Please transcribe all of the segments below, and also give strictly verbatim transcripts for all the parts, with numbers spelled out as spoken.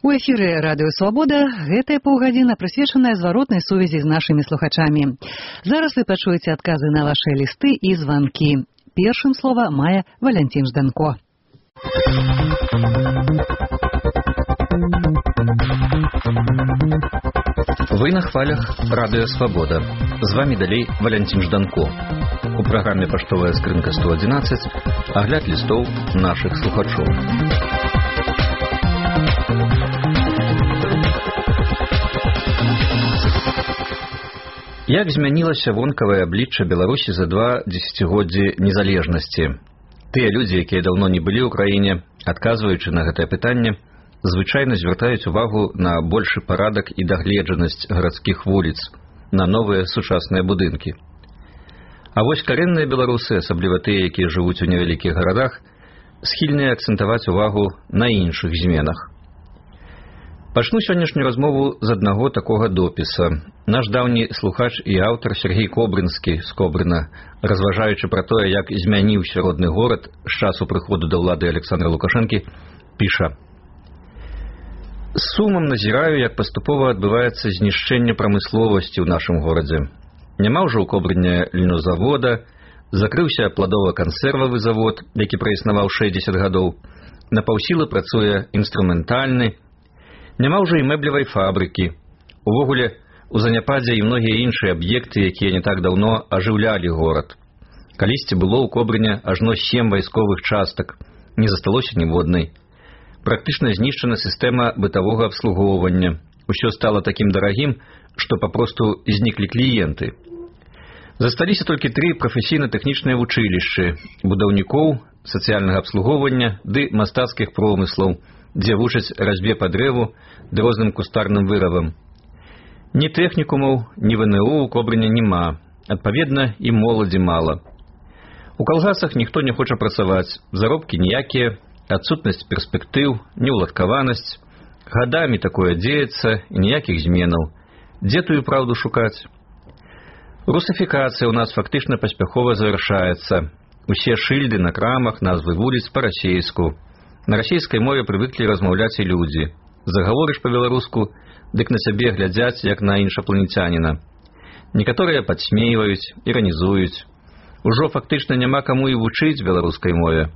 У эфіры радыё «Свабода» гэтая паўгадзіна прысвечаная зваротнай сувязі з нашымі слухачамі. Зараз вы пачуеце адказы на вашыя лісты і званкі. Першым слова мае Валянцін Жданко. Вы на хвалях радыё «Свабода». З вами далей Валянцін Жданко. У праграме «Паштовая скрынка сто адзінаццаць» агляд лістоў нашых слухачоў. Як змянілася вонкавае аблічча Беларусі за два дзесяцігоддзі незалежнасці? Тыя людзі, якія даўно не былі ў краіне, адказваючы на гэтае пытанне, звычайна звяртаюць увагу на большы парадак і дагледжанасць гарадскіх вуліц, на новыя сучасныя будынкі. А вось карэнныя беларусы, асабліва тыя, якія жывуць у невялікіх гарадах, схільныя акцэнтаваць увагу на іншых зменах. Пачну сённяшнюю размову з аднаго такога допіса. Наш даўні слухач і аўтар Сергей Кобрынскі з Кобрына, разважаючы пра тое, як змяніўся родны горад з часу прыходу да ўлады Александра Лукашэнкі, піша: «З сумам назіраю, як паступова адбываецца знішчэнне прамысловасці ў нашым горадзе. Няма ўжо ў Кобрыне льнозавода, закрыўся пладова-кансервавы завод, які праіснаваў шэсцьдзесят гадоў, на паўсілы працуе інструментальны, няма ўжо і мэблевай фабрыкі. Увогуле, у заняпадзе і многія іншыя аб'екты, якія не так даўно ажыўлялі горад. Калісьці было ў Кобрыне ажно сем вайсковых частак, не засталося ніводнай. Практычна знішчана сістэма бытавога абслугоўвання. Усё стала такім дарагім, што папросту зніклі кліенты. Засталіся толькі тры прафесійна-тэхнічныя вучылішчы будаўнікоў, сацыяльнага абслугоўвання ды мастацкіх промыслаў, дзе вучаць разьбе па дрэву ды розным кустарным вырабам. Ні тэхнікумаў, ні вэ эн у ў Кобрыне няма, адпаведна, і моладзі мала. У калгасах ніхто не хоча працаваць, заробкі ніякія, адсутнасць перспектыў, неўладкаванасць. Гадамі такое дзеецца і ніякіх зменаў. Дзе тую праўду шукаць? Русафікацыя ў нас фактычна паспяхова завяршаецца. Усе шыльды на крамах, назвы вуліц па-расейску. На расійскай мове прывыклі размаўляць і людзі. Загаворыш па-беларуску, дык на сябе глядзяць, як на іншапланецяніна. Некаторыя падсмейваюць, іранізуюць. Ужо фактычна няма каму і вучыць беларускай мове.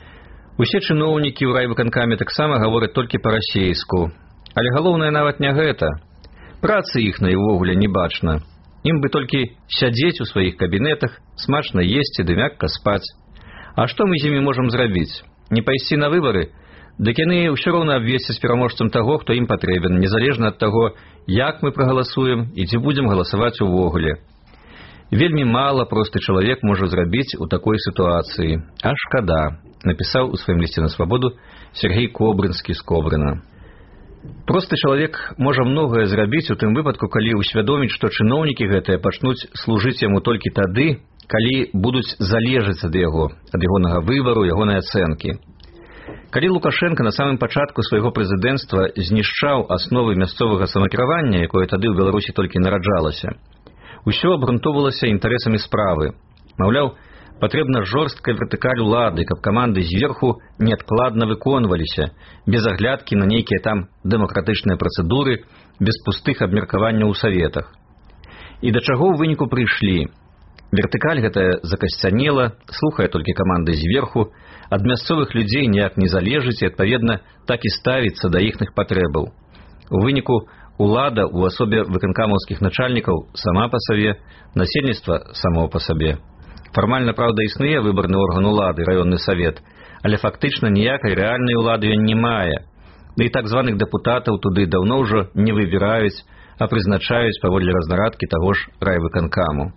Усе чыноўнікі ў райвыканкаме таксама гавораць толькі па-расейску. Але галоўнае нават не гэта. Працы іхнай увогуле не бачна. Ім бы толькі сядзець у сваіх кабінетах, смачна есці ды мякка спаць. А што мы з імі можам зрабіць? Не пайсці на выбары? Дык яны ўсё роўна абвесцяць пераможцам таго, хто ім патрэбен, незалежна ад таго, як мы прагаласуем і ці будзем галасаваць увогуле. Вельмі мала просты чалавек можа зрабіць у такой сітуацыі. А шкада, напісаў у сваім лісце на свабоду Сергей Кобрынскі з Кобрына. Просты чалавек можа многае зрабіць у тым выпадку, калі ўсвядоміць, што чыноўнікі гэтыя пачнуць служыць яму толькі тады, калі будуць залежаць ад яго, ад ягонага выбару, ягонай ацэнкі. Калі Лукашенко на самым пачатку свайго прэзідэнцтва знішчаў асновы мясцовага самакіравання, якое тады ў Беларусі толькі нараджалася, усё абгрунтоўвалася інтарэсамі справы. Маўляў, патрэбна жорсткая вертыкаль улады, каб каманды зверху неадкладна выконваліся, без аглядкі на нейкія там дэмакратычныя працэдуры, без пустых абмеркаванняў у саветах. І да чаго ў выніку прыйшлі? Вертыкаль гэтая закасцянела, слухае толькі каманды зверху, ад мясцовых людзей ніяк не залежыць і, адпаведна, так і ставіцца да іхных патрэбаў. У выніку улада ў асобе выканкамаўскіх начальнікаў сама па сабе, насельніцтва само па сабе. Фармальна, праўда, існуе выбарны орган улады, раённы савет, але фактычна ніякай рэальнай улады ён не мае. Да і так званых дэпутатаў туды даўно ўжо не выбіраюць, а прызначаюць паводле разнарадкі таго ж райвыканкаму.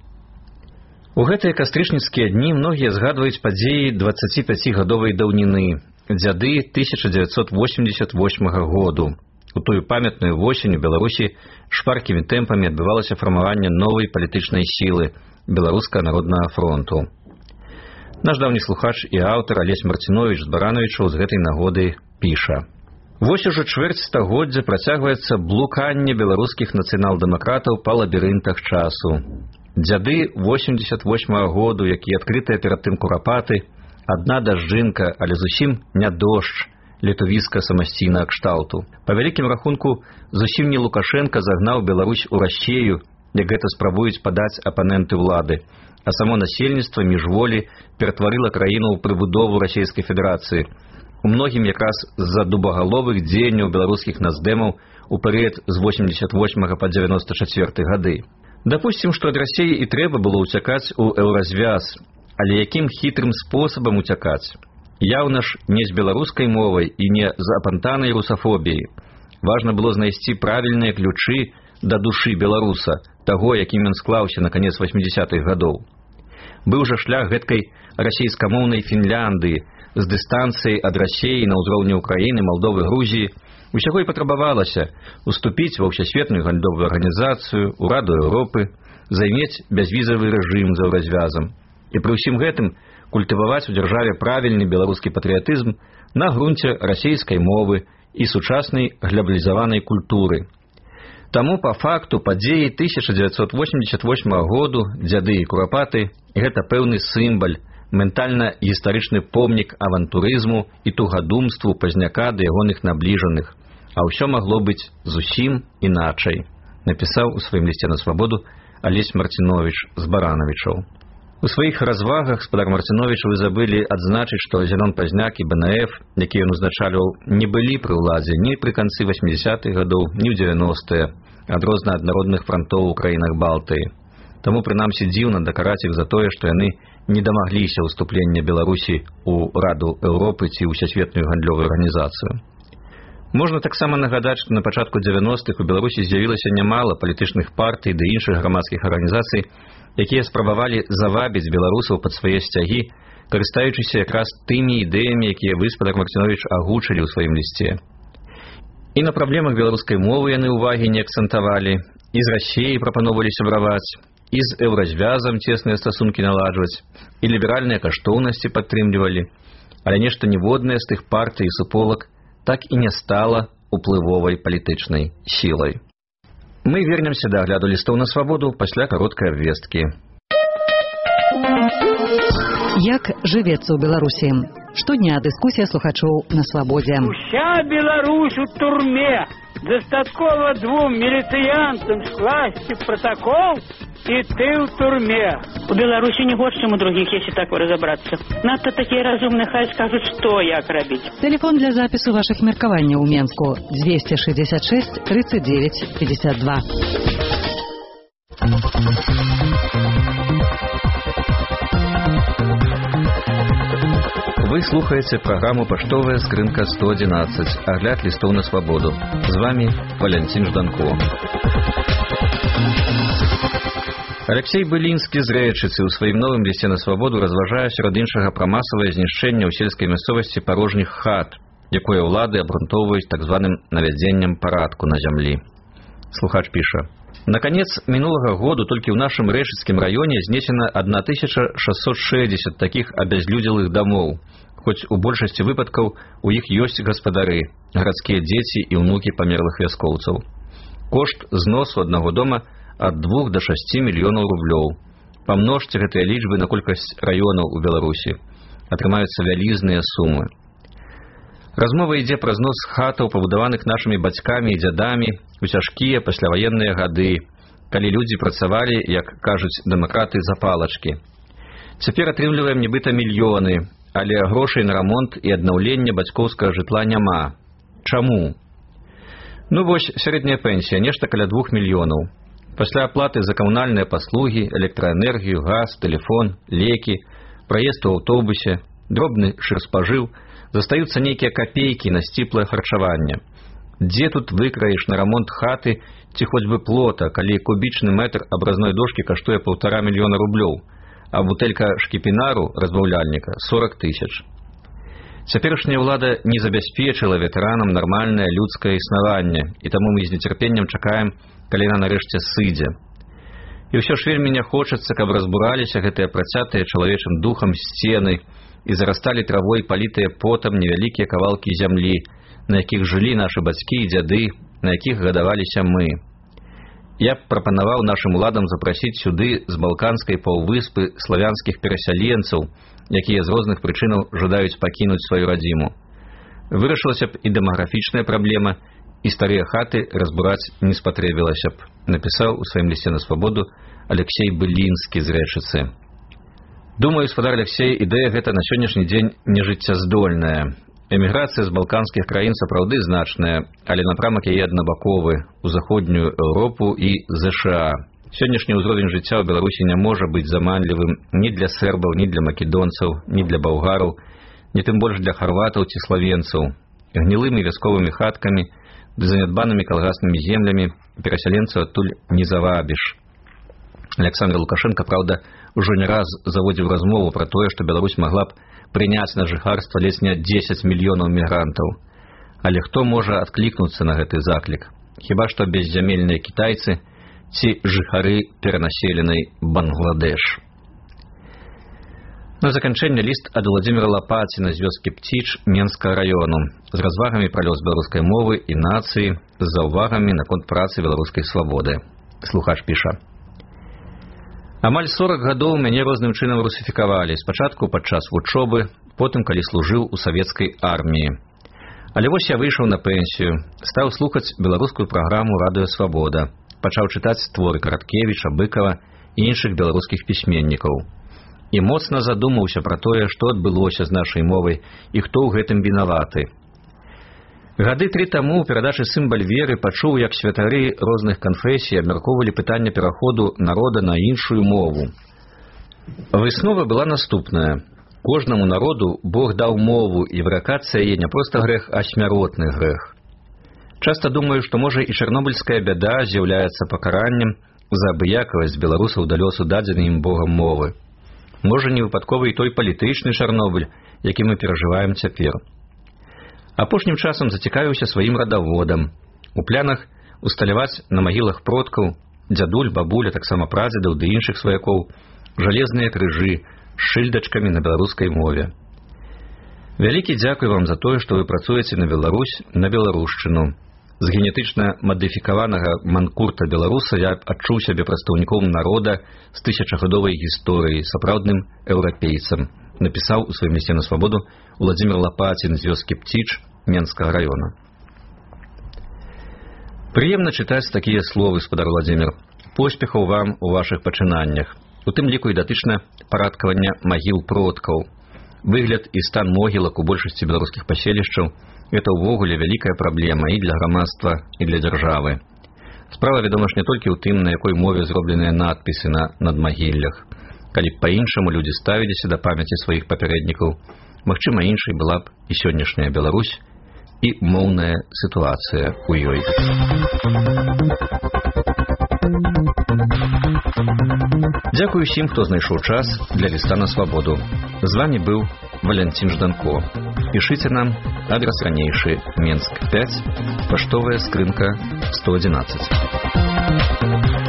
У гэтыя кастрычніцкія дні многія згадваюць падзеі дваццаціпяцігадовай даўніны, дзяды тысяча дзевяцьсот восемьдесят восьмага году. У тую памятную восень у Беларусі шпаркімі тэмпамі адбывалася фармаванне новай палітычнай сілы Беларускага народнага фронту. Наш даўні слухач і аўтар Алесь Марціновіч з Баранавічаў з гэтай нагоды піша: «Вось ужо чвэрць стагоддзя працягваецца блуканне беларускіх нацыянал-дэмакратаў па лабірынтах часу. Дзяды восемьдесят восьмага году, якія адкрытыя перад тым курапаты, адна дажджынка, але зусім не дождж, летавіцка самасційнага кшталту. Па вялікім рахунку, зусім не Лукашенка загнаў Беларусь у расчею, як гэта спрабуюць падаць апаненты ўлады, а само насельніцтва міжволі ператварыла краіну ў прыбудову Расійскай Федэрацыі. У многім якраз з-за дубагаловых дзеянняў беларускіх наздэмаў у перыяд з восемьдесят восьмага па девяносто четвёрты гады. Дапусцім, што ад Расіі і трэба было ўцякаць у еўразвяз, але якім хітрым спосабам уцякаць? Яўна ж не з беларускай мовай і не з апантанай русафобіяй. Важна было знайсці правільныя ключы да душы беларуса, таго, якім ён склаўся на канец восьмидесятых гадоў. Быў жа шлях гэткай расійскамоўнай Фінляндыі, з дыстанцыяй ад Расіі на ўзроўні Украіны, Малдовы, Грузіі. Усяго і патрабавалася уступіць ва ўсесветную гандлёвую арганізацыю, у Раду Еўропы, займець бязвізавы рэжым за еўразвязам. І пры ўсім гэтым культываваць у дзяржаве правільны беларускі патрыятызм на грунце расійскай мовы і сучаснай глябалізаванай культуры. Таму па факту падзеі тысяча дзевяцьсот восемьдесят восьмага году, дзяды і курапаты, гэта пэўны сімбаль, ментальна-гістарычны помнік авантурызму і тугадумству пазняка да ягоных набліжаных, а ўсё магло быць зусім іначай, напісаў у сваім лісце на свабоду Алесь Марціновіч з Баранавічаў. У сваіх развагах спадар Марціновіч вы забылі адзначыць, што Зенон Пазняк і БНФ, які ён узначальваў, не былі пры ўладзе ні пры канцы восьмидесятых гадоў, ні ў девяностыя, адрозна ад народных франтоў у краінах Балтыі. Таму прынамсі дзіўна дакараць іх за тое, што яны не дамагліся ўступлення Беларусі ў Раду Еўропы ці ўсесветную гандлёвую арганізацыю. Можна таксама нагадаць, што на пачатку девяностых у Беларусі з'явілася нямала палітычных партый ды іншых грамадскіх арганізацый, якія спрабавалі завабіць беларусаў пад свае сцягі, карыстаючыся якраз тымі ідэямі, якія вы, спадар Марціновіч, агучылі ў сваім лісце. І на праблемах беларускай мовы яны ўвагі не акцэнтавалі, і з Расіяй прапановвалі сябраваць, і з еўразвязам цесныя стасункі наладжваць, і ліберальныя каштоўнасці падтрымлівалі, але нешта ніводнае з тых партый і суполак так і не стала уплывовай палітычнай сілай. Мы вернемся да агляду лістоў на свабоду пасля кароткай абвесткі. Як жывецца ў Беларусі? Штодня дыскусія слухачоў на свабодзе. Уся Беларусь у турме. Дастаткова двум міліцыянцам скласці протокол, і ты ў турме. У Беларусі не горш, чым у другіх, если так разобраться. Надто такія разумныя, хай скажуць, што як рабіць. Телефон для запісу вашых меркаванняў у Менску двести шестьдесят шесть тридцать девять пятьдесят два. Вы слухаеце праграму «Паштовая скрынка сто одиннадцать», агляд лістоў на свабоду. З вами Валянцін Жданко. Алексей Былінскі з Рэчыцы ў сваім новым лісце на свабоду разважае сярод іншага пра масавае знішчэнне ў сельскай мясцовасці парожніх хат, якое ўлады абрунтоўваюць так званым навядзеннем парадку на зямлі. Слухач піша: на конец мінулага году толькі ў нашым Рэчыцкім раёне знесена тысяча шестьсот шестьдесят такіх абязлюдзелых дамоў, хоць у большасці выпадкаў у іх ёсць гаспадары, гарадскія дзеці і ўнукі памерлых вяскоўцаў. Кошт зносу аднаго дома ад двух до шасці мільёнаў рублёў. Памножце гэтыя лічбы на колькасць раёнаў у Беларусі. Атрымаюцца вялізныя сумы. Размова ідзе пра знос хатаў, пабудаваных нашымі бацькамі і дзядамі у цяжкія пасляваенныя гады, калі людзі працавалі, як кажуць дэмакраты, за палачкі. Цяпер атрымліваем нібыта мільёны, але грошай на рамонт і аднаўленне бацькоўскага жытла няма. Чаму? Ну вось, сярэдняя пенсія, нешта каля двух мільёнаў. Пасля аплаты за камунальныя паслугі, электраэнергію, газ, тэлефон, лекі, праезд у аўтобусе, дробны шырспажыў, застаюцца нейкія капейкі на сціплае харчаванне. Дзе тут выкраеш на рамонт хаты ці хоць бы плота, калі кубічны метр абразной дошкі каштуе паўтара мільёна рублёў, а бутэлька шкіпінару разбаўляльніка сорок тысяч. Цяперашняя ўлада не забяспечыла ветэранам нармальнае людскае існаванне, і таму мы з нецярпеннем чакаем, калі яна нарэшце сыдзе. І ўсё ж вельмі не хочацца, каб разбураліся гэтыя працятыя чалавечым духам сцены і зарасталі травой палітыя потам невялікія кавалкі зямлі, на якіх жылі нашы бацькі і дзяды, на якіх гадаваліся мы. Я б прапанаваў нашым уладам запрасіць сюды з балканскай паўвыспы славянскіх перасяленцаў, якія з розных прычынаў жадаюць пакінуць сваю радзіму. Вырашылася б і дэмаграфічная праблема, і старыя хаты разбураць не спатрэбілася б, напісаў у сваім лісце на свабоду Алексей Былінскі з Рэчыцы. Думаю, спадар Алексей, ідэя гэта на сённяшні дзень нежыццяздольная. Эміграцыя з балканскіх краін сапраўды значная, але напрамак яе аднабаковы ў заходнюю Еўропу і ЗША. Сённяшні ўзровень жыцця ў Беларусі не можа быць заманлівым ні для сербаў, ні для македонцаў, ні для балгараў, ні тым больш для харватаў ці славенцаў. Гнілымі вясковымі хаткамі ды занядбанымі калгаснымі землямі перасяленцаў адтуль не завабіш. Александр Лукашенко, праўда, ужо не раз заводзіў размову пра тое, што Беларусь магла б прыняць на жыхарства ледзь не дзесяць мільёнаў мігрантаў. Але хто можа адклікнуцца на гэты заклік? Хіба што беззямельныя кітайцы ці жыхары перанаселенай Бангладеш. На заканчэнне ліст ад Владзіміра Лапаціна з вёскі Пціч Менскага раёну з развагамі пра лёс беларускай мовы і нацыі, з заўвагамі наконт працы беларускай свабоды. Слухач піша: Амаль сорак гадоў мяне розным чынам русіфікавалі, спачатку падчас вучобы, потым калі служыў у савецкай арміі. Але вось я выйшаў на пенсію, стаў слухаць беларускую праграму «Радыё Свабода», пачаў чытаць творы Караткевіча, Быкава і іншых беларускіх пісьменнікаў. І моцна задумаўся пра тое, што адбылося з нашай мовай і хто ў гэтым вінаваты. Гады тры таму ў перадачы «Сімбаль веры» пачуў, як святары розных канфесій абмяркоўвалі пытанне пераходу народа на іншую мову. Выснова была наступная. Кожнаму народу Бог даў мову, і выракацыя яе не проста грэх, а смяротны грэх. Часта думаю, што, можа, і чарнобыльская бяда з'яўляецца пакараннем за абыякавасць беларусаў да лёсу дадзенай ім Богам мовы. Можа, не выпадковы і той палітычны Чарнобыль, які мы перажываем цяпер. Апошнім часам зацікавіўся сваім радаводам. У планах усталяваць на магілах продкаў, дзядуль, бабуля, таксама прадзедаў ды іншых сваякоў жалезныя крыжы з шыльдачкамі на беларускай мове. Вялікі дзякуй вам за тое, што вы працуеце на Беларусь, на беларушчыну. З генетычна мадыфікаванага манкурта беларуса я адчуў сябе прадстаўніком народа з тысячагадовай гісторыяй, сапраўдным еўрапейцам, напісаў у сваім лісце на свабоду Владзімір Лапацін з вёскі Пціч Менскага раёна. Прыемна чытаць такія словы, спадар Владзімір. Поспехаў вам у вашых пачынаннях, у тым ліку і датычна парадкавання магіл продкаў. Выгляд і стан могілак у большасці беларускіх паселішчаў – гэта ўвогуле вялікая праблема і для грамадства, і для дзяржавы. Справа, вядома ж, не толькі ў тым, на якой мове зробленыя надпісы на надмагіллях. Калі б па-іншаму людзі ставіліся да памяці сваіх папярэднікаў, магчыма, іншай была б і сённяшняя Беларусь, і моўная сітуацыя ў ёй. Дзякую усім, хто знайшоў час для ліста на свабоду. З вамі быў Валянцін Жданко. Пішыце нам, адрас ранейшы, Менск пяць, паштовая скрынка сто адзінаццаць.